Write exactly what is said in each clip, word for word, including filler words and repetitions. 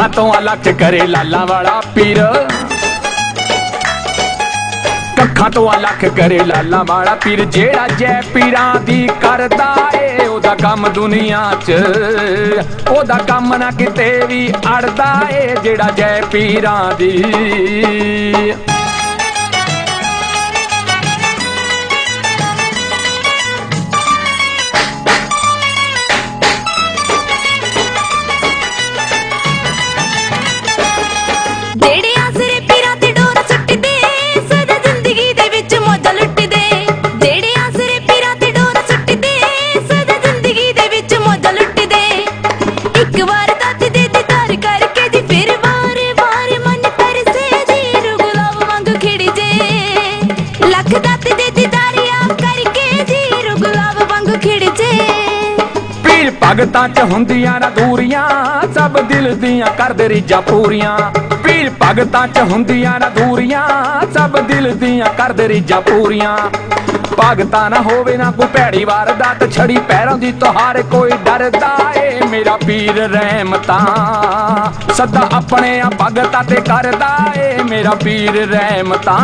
कखा तो अलख करे लाला वाला पीर, कखा तो अलख करे लाला वाला पीर। जेड़ा जय पीरां दी करदा ए ओदा कम दुनिया च, ओदा कम ना किते भी अड़दा ए जेड़ा जय पीरां दी। भगतां च हुंदियां ना दूरियां, सब दिल दियां करदे रीजां पूरियां। पीर भगतां च हुंदियां ना दूरियां, सब दिल दियां करदे रीजां पूरियां। भगतां ना होवे ना कोई भैड़ी वारदात, छड़ी पैरों दी तोहार कोई डरदा ए मेरा पीर रहमतां। सदा अपने आ भगतां ते करदा ए मेरा पीर रहमतां।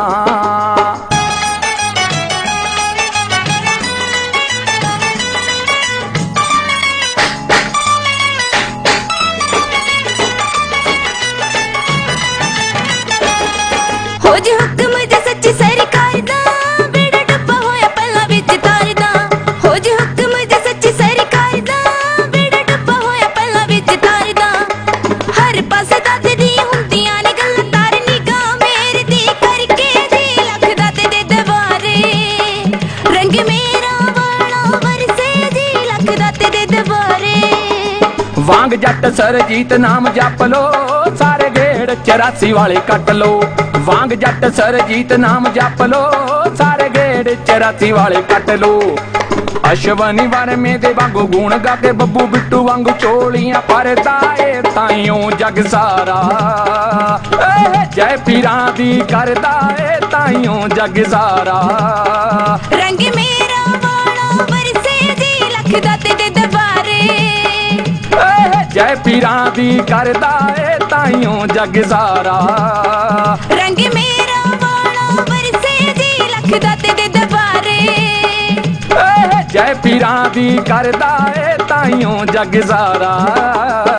हो जी हुक्म जे सच्ची सरकार दा, बेड़ा डब्बा होया पल्ला विच तार दा। हो जी हुक्म जे सच्ची सरकार दा, बेड़ा डब्बा होया पल्ला विच तार दा। हर पासे दाते दी हुंदियां ने गल्लां, तार निगाह मेरे दी करके जी लख दाते दे दवारे। रंग मेरा वाला वरसे जी लख दाते दे दवारे। वांग जट सरजीत नाम जप लो, सारे गेड़ चौरासी वाले कट लो। वांग जट सरजीत नाम जप लो, सारे गेड़ चौरासी वाले कट लो। अश्वनी वर्मे दे वांगू गुण गा के, बब्बू बिट्टू वांगू चोलियां भरदा ए ताइयों जग सारा। जय पीरां दी करदा ए ताइयों जग सारा। रंग मेरा वाला वरसे जी लख दाते दे दवारे। जय पीरां दी करदा ए ताइयों जग सारा। रंग मेरा वाला वरसे जी लख दाते दे दवारे। जय पीरां दी करदा ए ताइयों जग सारा।